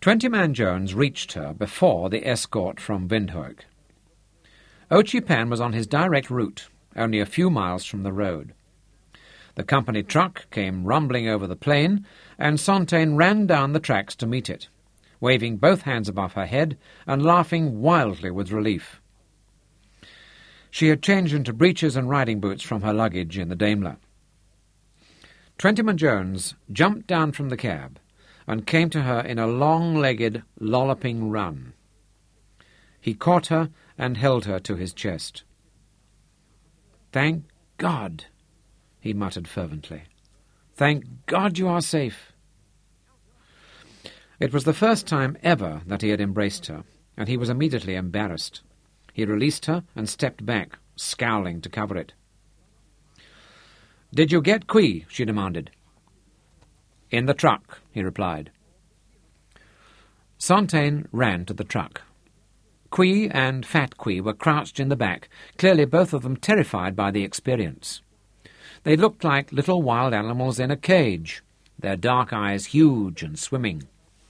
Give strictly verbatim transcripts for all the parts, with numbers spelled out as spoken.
Twentyman Jones reached her before the escort from Windhoek. Ochi Pan was on his direct route, only a few miles from the road. The company truck came rumbling over the plain, and Sontaine ran down the tracks to meet it, waving both hands above her head and laughing wildly with relief. She had changed into breeches and riding boots from her luggage in the Daimler. Twentyman Jones jumped down from the cab and came to her in a long-legged, lolloping run. He caught her and held her to his chest. "Thank God," he muttered fervently. "Thank God you are safe." It was the first time ever that he had embraced her, and he was immediately embarrassed. He released her and stepped back, scowling to cover it. "Did you get Qui?" she demanded. "In the truck," he replied. Sontaine ran to the truck. Qui and Fat Qui were crouched in the back, clearly both of them terrified by the experience. They looked like little wild animals in a cage, their dark eyes huge and swimming.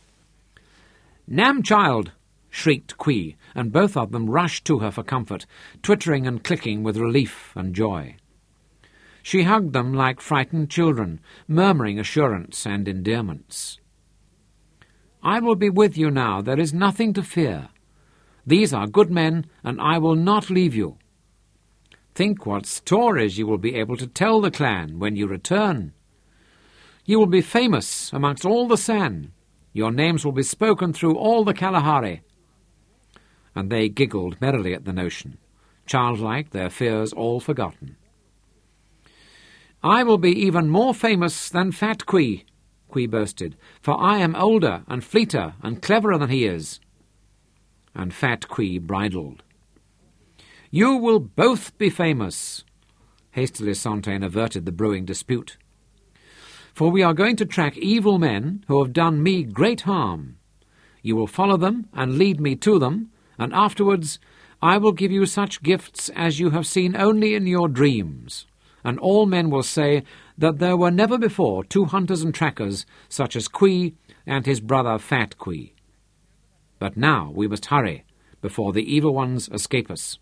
"Nam, child!" shrieked Qui, and both of them rushed to her for comfort, twittering and clicking with relief and joy. She hugged them like frightened children, murmuring assurance and endearments. "I will be with you now. There is nothing to fear. These are good men, and I will not leave you. Think what stories you will be able to tell the clan when you return. You will be famous amongst all the San. Your names will be spoken through all the Kalahari." And they giggled merrily at the notion, childlike, their fears all forgotten. "I will be even more famous than Fat Qui," Qui boasted, "for I am older and fleeter and cleverer than he is." And Fat Qui bridled. "You will both be famous." Hastily Sontaine averted the brewing dispute. "For we are going to track evil men who have done me great harm. You will follow them and lead me to them, and afterwards I will give you such gifts as you have seen only in your dreams, and all men will say that there were never before two hunters and trackers such as Qui and his brother Fat Qui. But now we must hurry, before the evil ones escape us."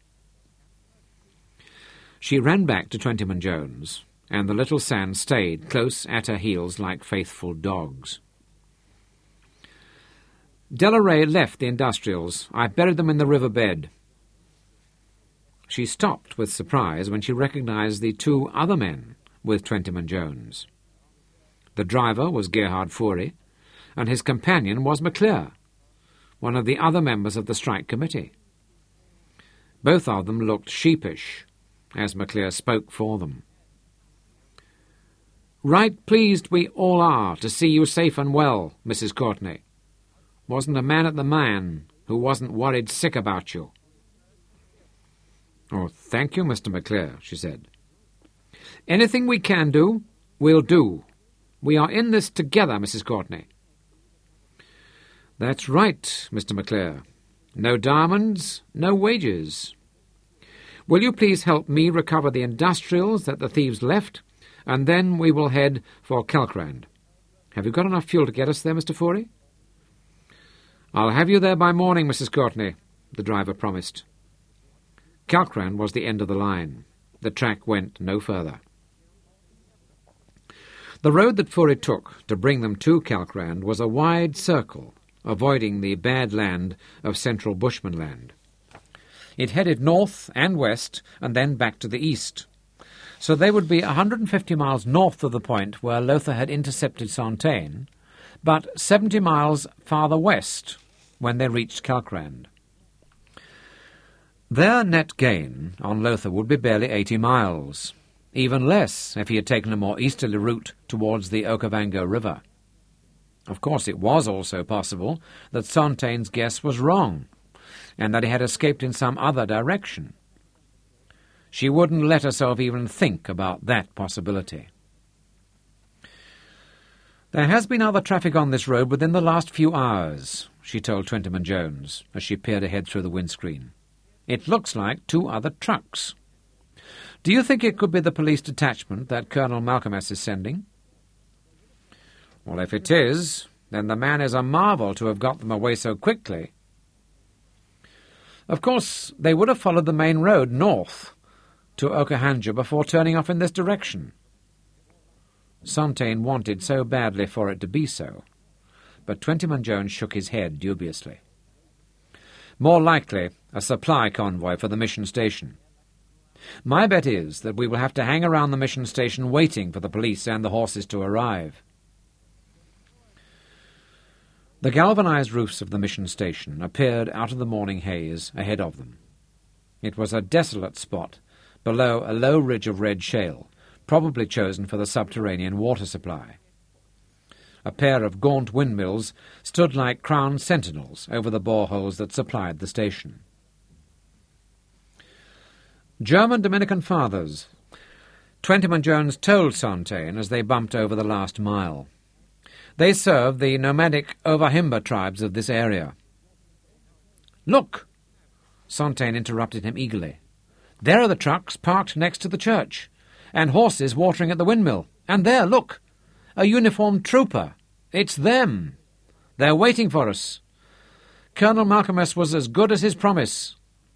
She ran back to Twentyman Jones, and the little San stayed close at her heels like faithful dogs. "Delaray left the industrials. I buried them in the river bed." She stopped with surprise when she recognized the two other men with Twentyman Jones. The driver was Gerhard Fourie, and his companion was McClure, one of the other members of the strike committee. Both of them looked sheepish as McClure spoke for them. "Right pleased we all are to see you safe and well, Missus Courtney. Wasn't a man at the man who wasn't worried sick about you." "Oh, thank you, Mister McClure," she said. "Anything we can do, we'll do. We are in this together, Missus Courtney." "That's right, Mister McClure. No diamonds, no wages. Will you please help me recover the industrials that the thieves left, and then we will head for Kalkrand. Have you got enough fuel to get us there, Mister Fourie?" "I'll have you there by morning, Missus Courtney," the driver promised. Kalkrand was the end of the line. The track went no further. The road that Fourie took to bring them to Kalkrand was a wide circle, avoiding the bad land of central Bushmanland. It headed north and west and then back to the east, so they would be one hundred fifty miles north of the point where Lothar had intercepted Sontaine, but seventy miles farther west when they reached Kalkrand. Their net gain on Lothar would be barely eighty miles, even less if he had taken a more easterly route towards the Okavango River. Of course, it was also possible that Sontaine's guess was wrong, and that he had escaped in some other direction. She wouldn't let herself even think about that possibility. "There has been other traffic on this road within the last few hours," she told Twentyman Jones as she peered ahead through the windscreen. "It looks like two other trucks. Do you think it could be the police detachment that Colonel Malcolmus is sending?" "Well, if it is, then the man is a marvel to have got them away so quickly. Of course, they would have followed the main road north to Okahanja before turning off in this direction. Sontaine wanted so badly for it to be so, but Twentyman Jones shook his head dubiously. More likely, a supply convoy for the mission station. My bet is that we will have to hang around the mission station waiting for the police and the horses to arrive. The galvanized roofs of the mission station appeared out of the morning haze ahead of them. It was a desolate spot below a low ridge of red shale, probably chosen for the subterranean water supply. A pair of gaunt windmills stood like crowned sentinels over the boreholes that supplied the station. German Dominican fathers, Twentyman Jones told Sontaine as they bumped over the last mile. They served the nomadic Ovahimba tribes of this area. "Look!" Sontaine interrupted him eagerly. "There are the trucks parked next to the church, and horses watering at the windmill. And there, look! A uniformed trooper. It's them. They're waiting for us. Colonel Malcolmus was as good as his promise."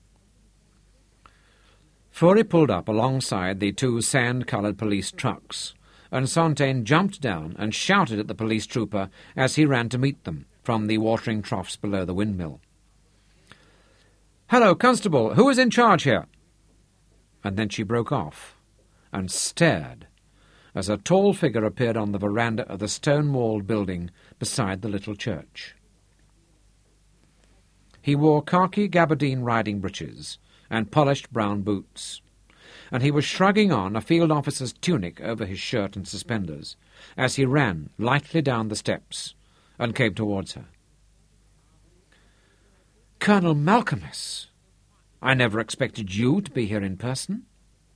Fury pulled up alongside the two sand-coloured police trucks, and Sontaine jumped down and shouted at the police trooper as he ran to meet them from the watering troughs below the windmill. "Hello, Constable, who is in charge here?" And then she broke off and stared as a tall figure appeared on the veranda of the stone-walled building beside the little church. He wore khaki gabardine riding breeches and polished brown boots, and he was shrugging on a field officer's tunic over his shirt and suspenders as he ran lightly down the steps and came towards her. "Colonel Malcolmus, I never expected you to be here in person."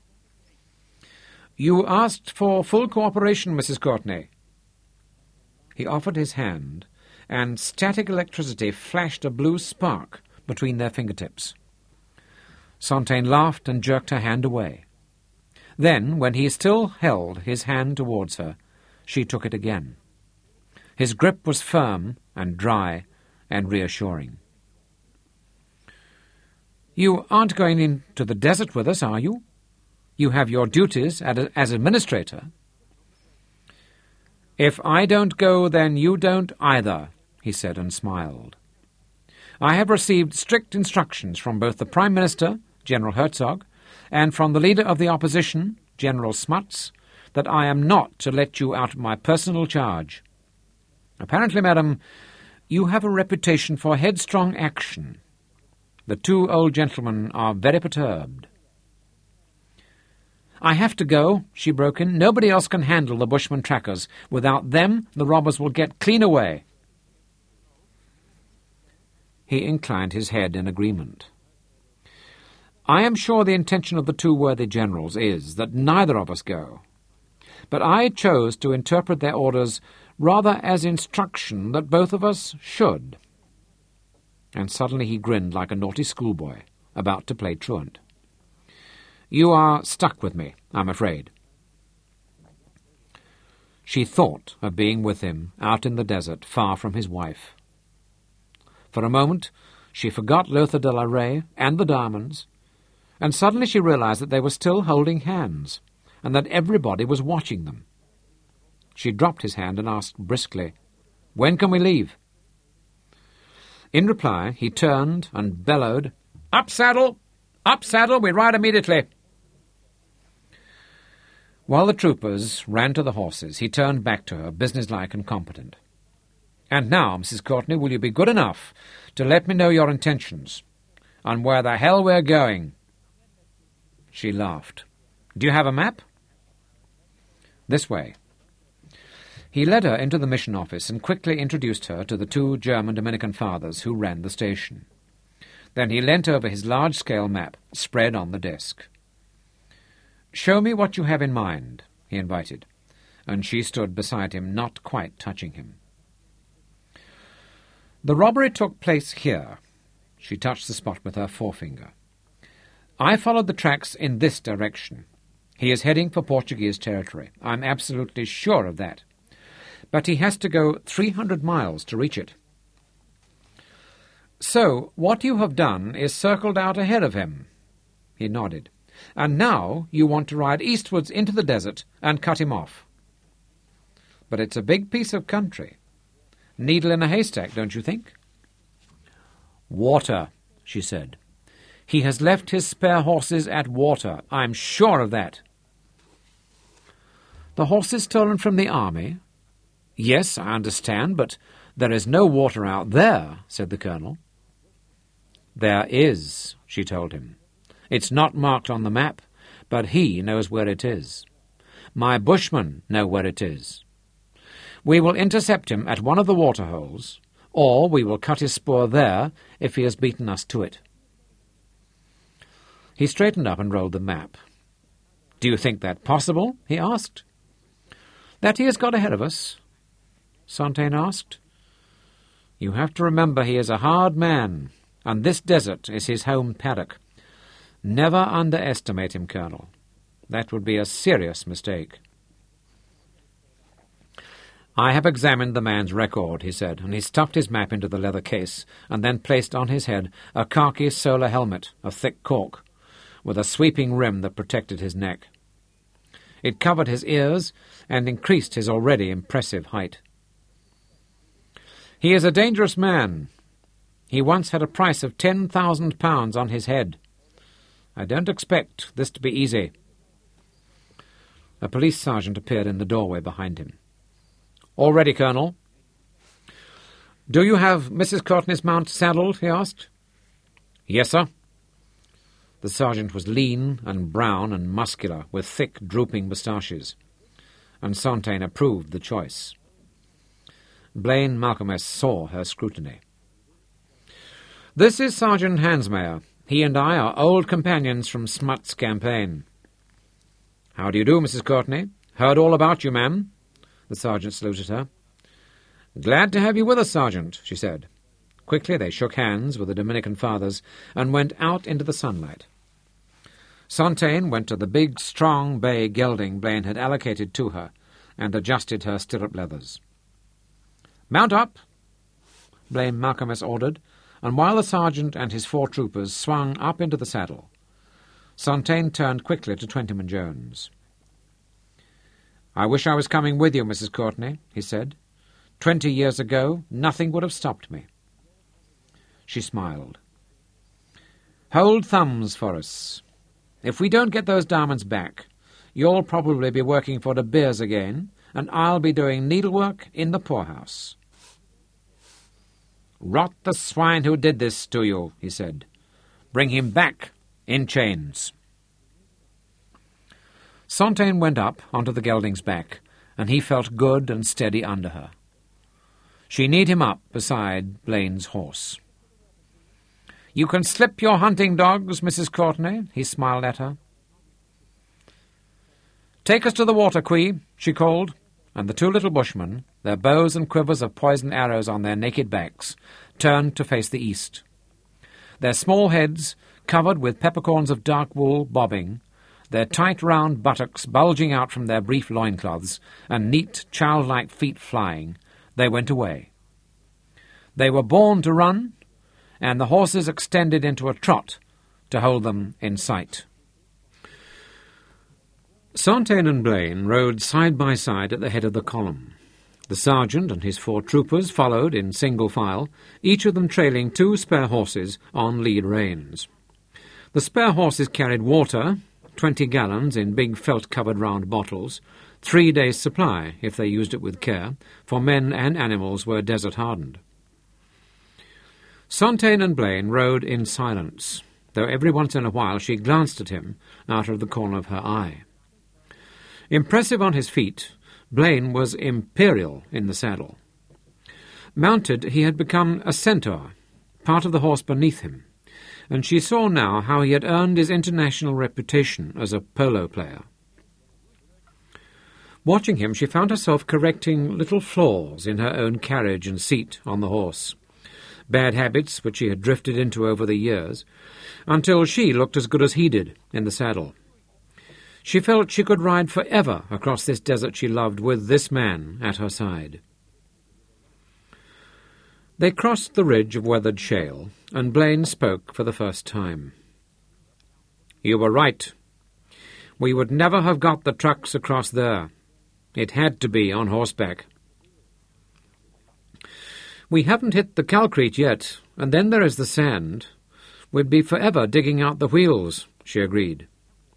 "You asked for full cooperation, Missus Courtney." He offered his hand, and static electricity flashed a blue spark between their fingertips. Sontaine laughed and jerked her hand away. Then, when he still held his hand towards her, she took it again. His grip was firm and dry and reassuring. "You aren't going into the desert with us, are you? You have your duties as administrator." "If I don't go, then you don't either," he said and smiled. "I have received strict instructions from both the Prime Minister, General Herzog, and from the leader of the opposition, General Smuts, that I am not to let you out of my personal charge. Apparently, madam, you have a reputation for headstrong action. The two old gentlemen are very perturbed." "I have to go," she broke in. "Nobody else can handle the Bushman trackers. Without them, the robbers will get clean away." He inclined his head in agreement. "I am sure the intention of the two worthy generals is that neither of us go. But I chose to interpret their orders rather as instruction that both of us should." And suddenly he grinned like a naughty schoolboy, about to play truant. "You are stuck with me, I'm afraid." She thought of being with him out in the desert, far from his wife. For a moment she forgot Lothar de la Rey and the diamonds, and suddenly she realized that they were still holding hands, and that everybody was watching them. She dropped his hand and asked briskly, "When can we leave?" In reply, he turned and bellowed, "Up saddle! Up saddle! We ride immediately!" While the troopers ran to the horses, he turned back to her, businesslike and competent. "And now, Missus Courtney, will you be good enough to let me know your intentions, and where the hell we're going?" She laughed. "Do you have a map?" "This way." He led her into the mission office and quickly introduced her to the two German Dominican fathers who ran the station. Then he leant over his large-scale map, spread on the desk. "Show me what you have in mind," he invited, and she stood beside him, not quite touching him. "The robbery took place here." She touched the spot with her forefinger. "I followed the tracks in this direction. He is heading for Portuguese territory. I'm absolutely sure of that. but he has to go three hundred miles to reach it. So what you have done is circled out ahead of him. He nodded. And now you want to ride eastwards into the desert and cut him off. But it's a big piece of country. Needle in a haystack, don't you think? Water, she said. He has left his spare horses at Water. I'm sure of that. The horses stolen from the army? Yes, I understand, but there is no water out there, said the colonel. There is, she told him. It's not marked on the map, but he knows where it is. My bushmen know where it is. We will intercept him at one of the waterholes, or we will cut his spoor there if he has beaten us to it. He straightened up and rolled the map. Do you think that possible? He asked. That he has got ahead of us? Sontaine asked. You have to remember he is a hard man, and this desert is his home paddock. Never underestimate him, Colonel. That would be a serious mistake. I have examined the man's record, he said, and he stuffed his map into the leather case and then placed on his head a khaki solar helmet of thick cork, with a sweeping rim that protected his neck. It covered his ears and increased his already impressive height. He is a dangerous man. He once had a price of ten thousand pounds on his head. I don't expect this to be easy. A police sergeant appeared in the doorway behind him. All ready, Colonel. Do you have Missus Courtney's mount saddled? He asked. Yes, sir. The sergeant was lean and brown and muscular, with thick, drooping moustaches, and Sontaine approved the choice. Blaine Malcolmess saw her scrutiny. This is Sergeant Hansmeyer. He and I are old companions from Smut's campaign. How do you do, Missus Courtney? Heard all about you, ma'am. The sergeant saluted her. Glad to have you with us, Sergeant, she said. Quickly they shook hands with the Dominican fathers and went out into the sunlight. Sontaine went to the big, strong bay gelding Blaine had allocated to her and adjusted her stirrup leathers. Mount up, Blaine Malcolmess ordered, and while the sergeant and his four troopers swung up into the saddle, Sontaine turned quickly to Twentyman Jones. I wish I was coming with you, Missus Courtney, he said. Twenty years ago, nothing would have stopped me. She smiled. Hold thumbs for us. If we don't get those diamonds back, you'll probably be working for De Beers again, and I'll be doing needlework in the poorhouse. Rot the swine who did this to you, he said. Bring him back in chains. Sontaine went up onto the gelding's back, and he felt good and steady under her. She kneed him up beside Blaine's horse. You can slip your hunting dogs, Missus Courtney, he smiled at her. Take us to the water, Quee, she called, and the two little bushmen, their bows and quivers of poisoned arrows on their naked backs, turned to face the east. Their small heads, covered with peppercorns of dark wool, bobbing, their tight round buttocks bulging out from their brief loincloths, and neat childlike feet flying, they went away. They were born to run, and the horses extended into a trot to hold them in sight. Sontaine and Blaine rode side by side at the head of the column. The sergeant and his four troopers followed in single file, each of them trailing two spare horses on lead reins. The spare horses carried water, twenty gallons in big felt-covered round bottles, three days' supply, if they used it with care, for men and animals were desert-hardened. Sontaine and Blaine rode in silence, though every once in a while she glanced at him out of the corner of her eye. Impressive on his feet, Blaine was imperial in the saddle. Mounted, he had become a centaur, part of the horse beneath him, and she saw now how he had earned his international reputation as a polo player. Watching him, she found herself correcting little flaws in her own carriage and seat on the horse, bad habits which she had drifted into over the years, until she looked as good as he did in the saddle. She felt she could ride forever across this desert she loved with this man at her side. They crossed the ridge of weathered shale, and Blaine spoke for the first time. "You were right. We would never have got the trucks across there. It had to be on horseback." "We haven't hit the Calcrete yet, and then there is the sand. We'd be forever digging out the wheels," she agreed.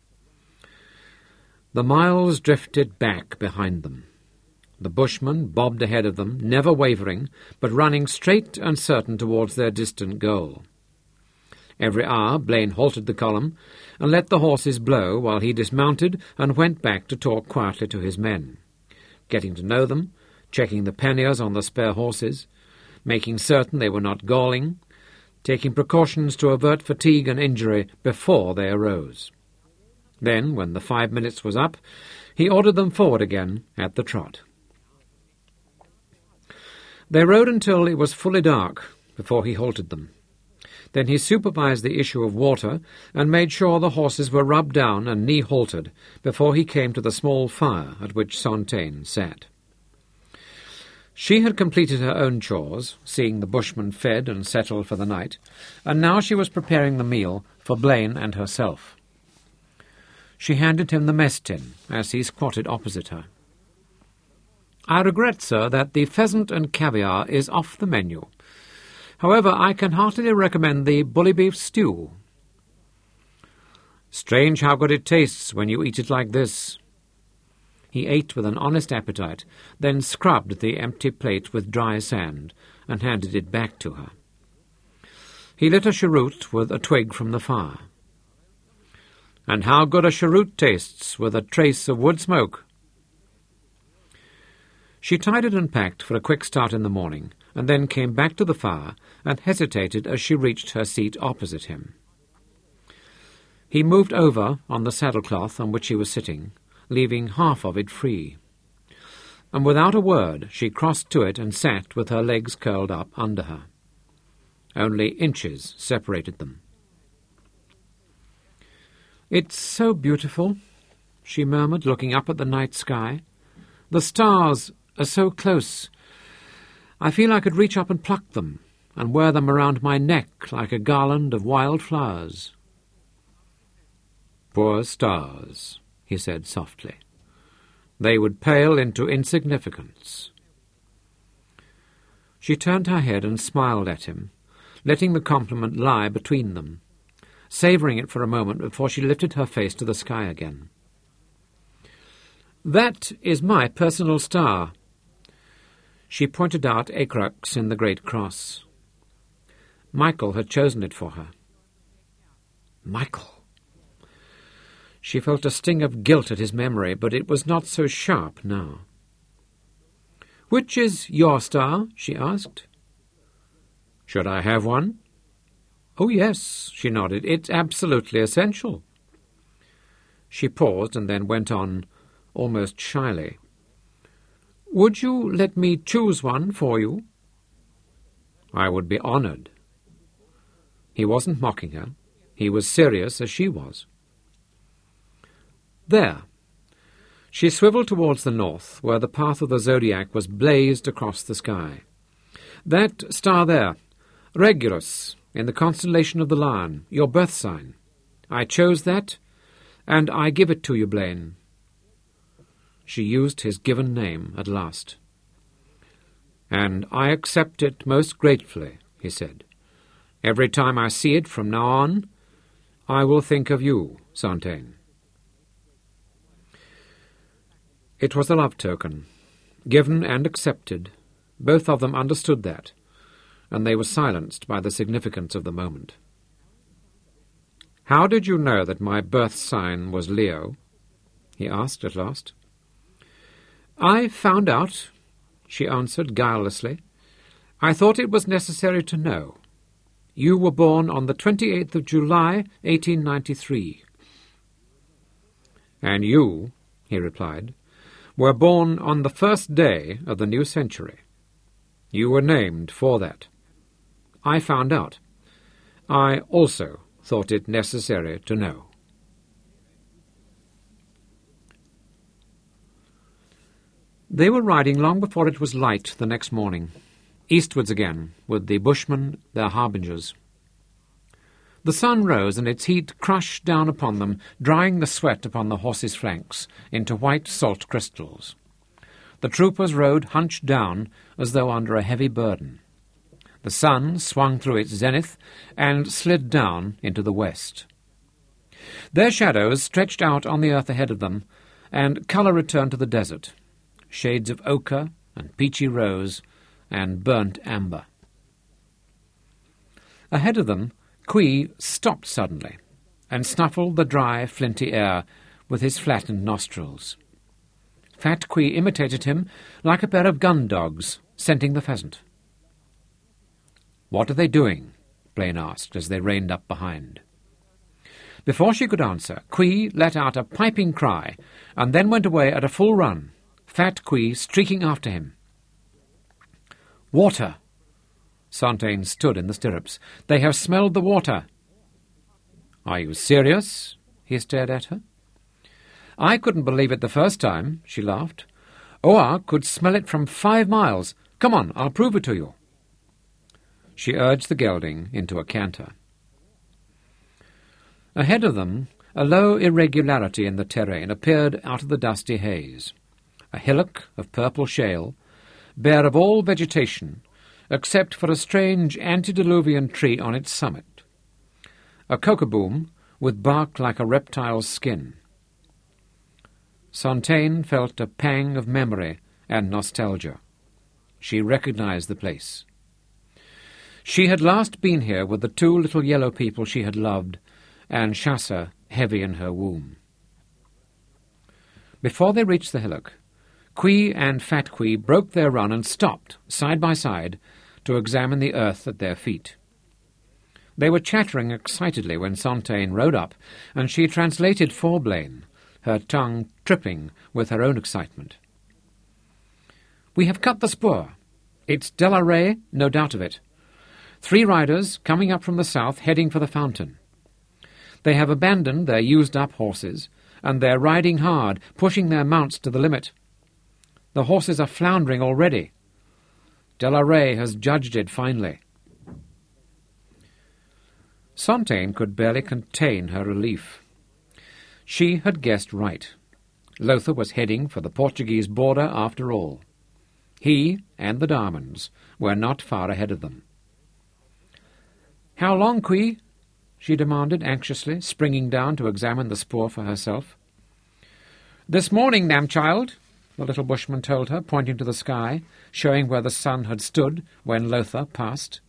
The miles drifted back behind them. The bushmen bobbed ahead of them, never wavering, but running straight and certain towards their distant goal. Every hour Blaine halted the column and let the horses blow while he dismounted and went back to talk quietly to his men, getting to know them, checking the panniers on the spare horses, making certain they were not galling, taking precautions to avert fatigue and injury before they arose. Then, when the five minutes was up, he ordered them forward again at the trot. They rode until it was fully dark before he halted them. Then he supervised the issue of water and made sure the horses were rubbed down and knee-haltered before he came to the small fire at which Sontaine sat. She had completed her own chores, seeing the bushmen fed and settled for the night, and now she was preparing the meal for Blaine and herself. She handed him the mess tin as he squatted opposite her. "I regret, sir, that the pheasant and caviar is off the menu. However, I can heartily recommend the bully beef stew." "Strange how good it tastes when you eat it like this." He ate with an honest appetite, then scrubbed the empty plate with dry sand and handed it back to her. He lit a cheroot with a twig from the fire. "And how good a cheroot tastes with a trace of wood smoke." She tidied and packed for a quick start in the morning, and then came back to the fire and hesitated as she reached her seat opposite him. He moved over on the saddlecloth on which he was sitting, leaving half of it free. And without a word she crossed to it and sat with her legs curled up under her. Only inches separated them. "It's so beautiful," she murmured, looking up at the night sky. "The stars are so close. I feel I could reach up and pluck them, and wear them around my neck like a garland of wild flowers." "Poor stars," he said softly. "They would pale into insignificance." She turned her head and smiled at him, letting the compliment lie between them, savouring it for a moment before she lifted her face to the sky again. "That is my personal star." She pointed out Acrux in the Great Cross. Michael had chosen it for her. Michael! She felt a sting of guilt at his memory, but it was not so sharp now. "Which is your star?" she asked. "Should I have one?" "Oh, yes," she nodded. "It's absolutely essential." She paused and then went on, almost shyly. "Would you let me choose one for you?" "I would be honoured." He wasn't mocking her. He was serious as she was. There. She swiveled towards the north, where the path of the zodiac was blazed across the sky. "That star there, Regulus, in the constellation of the Lion, your birth sign. I chose that, and I give it to you, Blaine." She used his given name at last. "And I accept it most gratefully," he said. "Every time I see it from now on, I will think of you, Sontaine." It was a love token, given and accepted. Both of them understood that, and they were silenced by the significance of the moment. "How did you know that my birth sign was Leo?" he asked at last. "I found out," she answered guilelessly. "I thought it was necessary to know. You were born on the twenty-eighth of July, eighteen ninety-three. "And you," he replied, "were born on the first day of the new century. You were named for that. I found out. I also thought it necessary to know." They were riding long before it was light the next morning, eastwards again, with the bushmen their harbingers. The sun rose, and its heat crushed down upon them, drying the sweat upon the horses' flanks into white salt crystals. The troopers rode hunched down, as though under a heavy burden. The sun swung through its zenith and slid down into the west. Their shadows stretched out on the earth ahead of them, and colour returned to the desert, shades of ochre and peachy rose and burnt amber. Ahead of them, Qui stopped suddenly and snuffled the dry, flinty air with his flattened nostrils. Fat Qui imitated him like a pair of gun dogs scenting the pheasant. "What are they doing?" Blaine asked as they reined up behind. Before she could answer, Qui let out a piping cry and then went away at a full run, Fat Qui streaking after him. "Water!" Sontaine stood in the stirrups. "They have smelled the water." "Are you serious?" He stared at her. "I couldn't believe it the first time," she laughed. "Oa could smell it from five miles. Come on, I'll prove it to you." She urged the gelding into a canter. Ahead of them, a low irregularity in the terrain appeared out of the dusty haze. A hillock of purple shale, bare of all vegetation, except for a strange antediluvian tree on its summit. A cocoboom with bark like a reptile's skin. Sontaine felt a pang of memory and nostalgia. She recognized the place. She had last been here with the two little yellow people she had loved, and Chasser heavy in her womb. Before they reached the hillock, Qui and Fat Qui broke their run and stopped, side by side, to examine the earth at their feet. They were chattering excitedly when Sontaine rode up, and she translated for Blaine, her tongue tripping with her own excitement. "We have cut the spoor. It's De la Rey, no doubt of it. Three riders coming up from the south, heading for the fountain. They have abandoned their used-up horses, and they're riding hard, pushing their mounts to the limit. The horses are floundering already. De la Rey has judged it finely." Sontaine could barely contain her relief. She had guessed right. Lothair was heading for the Portuguese border after all. He and the Darmans were not far ahead of them. "How long, Qui?" she demanded anxiously, springing down to examine the spoor for herself. "This morning, Namchild," the little bushman told her, pointing to the sky, showing where the sun had stood when Lothair passed.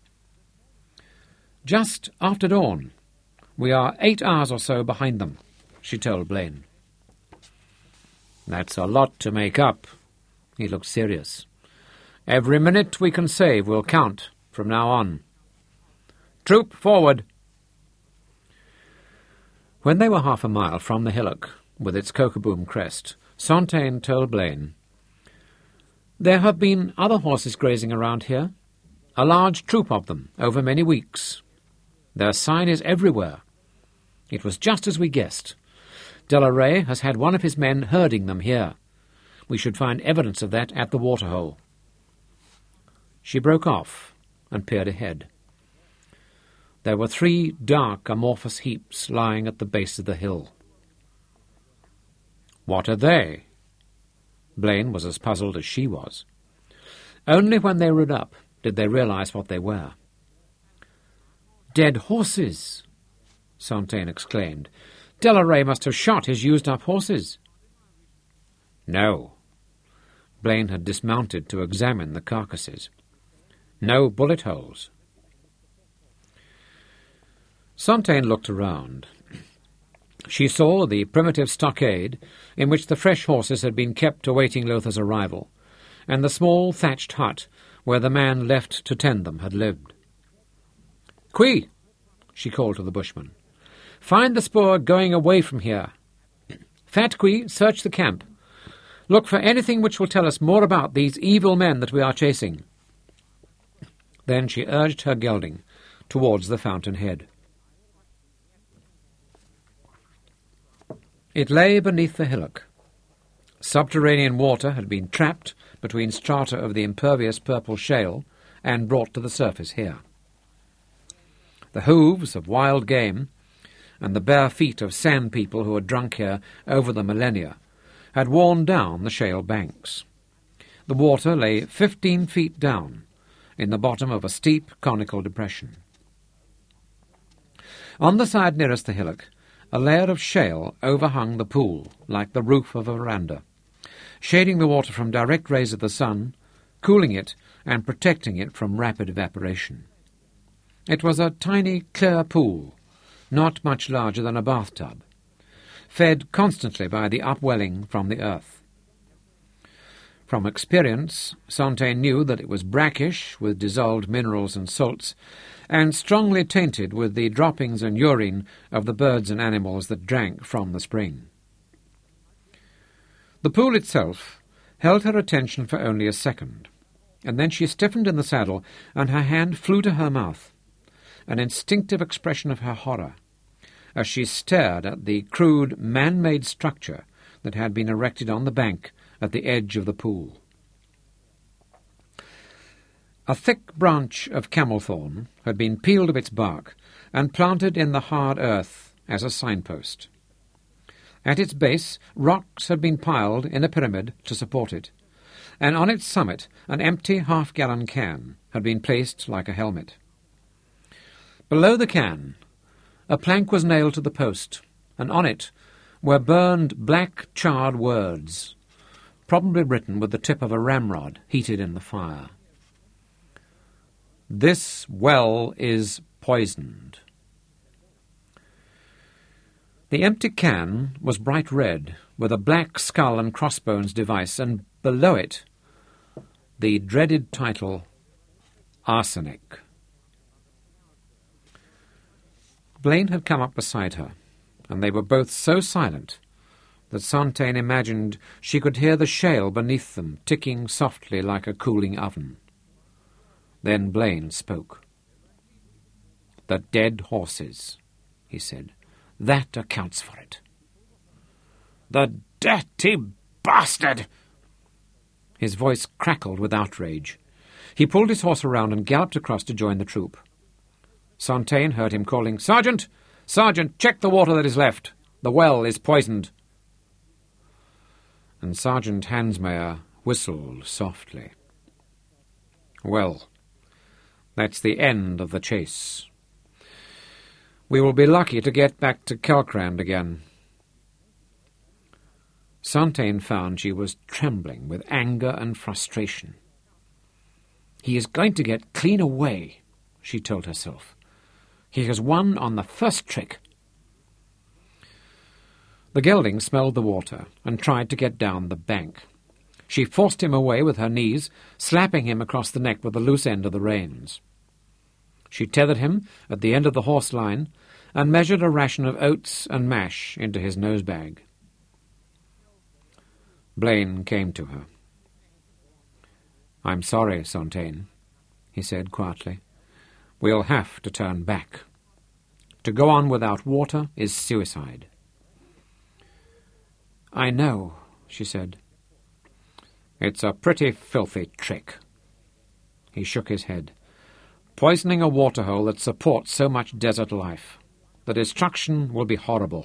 "Just after dawn. We are eight hours or so behind them," she told Blaine. "That's a lot to make up." He looked serious. "Every minute we can save will count from now on. Troop forward." When they were half a mile from the hillock, with its cocoboom crest, Sontaine told Blaine, "There have been other horses grazing around here, a large troop of them, over many weeks. Their sign is everywhere. It was just as we guessed. De la Rey has had one of his men herding them here. We should find evidence of that at the waterhole." She broke off and peered ahead. There were three dark, amorphous heaps lying at the base of the hill. "What are they?" Blaine was as puzzled as she was. Only when they rode up did they realize what they were. "Dead horses!" Sontaine exclaimed. "De la Rey must have shot his used-up horses." "No." Blaine had dismounted to examine the carcasses. "No bullet holes." Sontaine looked around. She saw the primitive stockade in which the fresh horses had been kept awaiting Lothair's arrival, and the small thatched hut where the man left to tend them had lived. "Qui," she called to the bushman, "find the spoor going away from here. Fat Qui, search the camp. Look for anything which will tell us more about these evil men that we are chasing." Then she urged her gelding towards the fountain head. It lay beneath the hillock. Subterranean water had been trapped between strata of the impervious purple shale and brought to the surface here. The hooves of wild game and the bare feet of sand people who had drunk here over the millennia had worn down the shale banks. The water lay fifteen feet down in the bottom of a steep conical depression. On the side nearest the hillock, a layer of shale overhung the pool like the roof of a veranda, shading the water from direct rays of the sun, cooling it and protecting it from rapid evaporation. It was a tiny, clear pool, not much larger than a bathtub, fed constantly by the upwelling from the earth. From experience, Sontaine knew that it was brackish with dissolved minerals and salts, and strongly tainted with the droppings and urine of the birds and animals that drank from the spring. The pool itself held her attention for only a second, and then she stiffened in the saddle, and her hand flew to her mouth, an instinctive expression of her horror, as she stared at the crude, man-made structure that had been erected on the bank at the edge of the pool. A thick branch of camelthorn had been peeled of its bark and planted in the hard earth as a signpost. At its base, rocks had been piled in a pyramid to support it, and on its summit an empty half-gallon can had been placed like a helmet. Below the can, a plank was nailed to the post, and on it were burned black charred words, probably written with the tip of a ramrod heated in the fire. "This well is poisoned." The empty can was bright red, with a black skull and crossbones device, and below it the dreaded title, Arsenic. Blaine had come up beside her, and they were both so silent that Sontaine imagined she could hear the shale beneath them ticking softly like a cooling oven. Then Blaine spoke. "The dead horses," he said. "That accounts for it." "The dirty bastard!" His voice crackled with outrage. He pulled his horse around and galloped across to join the troop. Sontaine heard him calling, "Sergeant! Sergeant, check the water that is left. The well is poisoned." And Sergeant Hansmeyer whistled softly. "Well, that's the end of the chase. We will be lucky to get back to Kelkrand again." Sontaine found she was trembling with anger and frustration. "He is going to get clean away," she told herself. "He has won on the first trick." The gelding smelled the water and tried to get down the bank. She forced him away with her knees, slapping him across the neck with the loose end of the reins. She tethered him at the end of the horse line and measured a ration of oats and mash into his nosebag. Blaine came to her. "I'm sorry, Sontaine," he said quietly. "We'll have to turn back. To go on without water is suicide." "I know," she said. "It's a pretty filthy trick." He shook his head. "Poisoning a waterhole that supports so much desert life. The destruction will be horrible.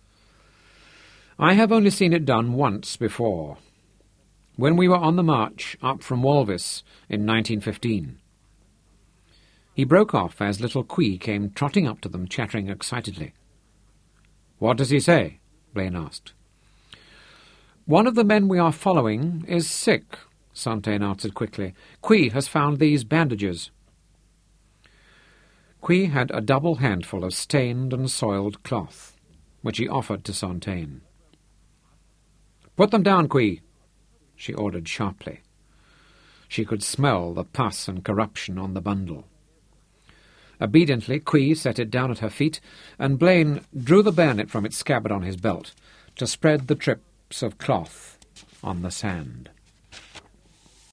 I have only seen it done once before, when we were on the march up from Walvis in nineteen fifteen. He broke off as little Quee came trotting up to them, chattering excitedly. "What does he say?" Blaine asked. "One of the men we are following is sick," Sontaine answered quickly. "Quee has found these bandages." Quee had a double handful of stained and soiled cloth, which he offered to Sontaine. "Put them down, Quee," she ordered sharply. She could smell the pus and corruption on the bundle. Obediently, Quee set it down at her feet, and Blaine drew the bayonet from its scabbard on his belt to spread the trips of cloth on the sand.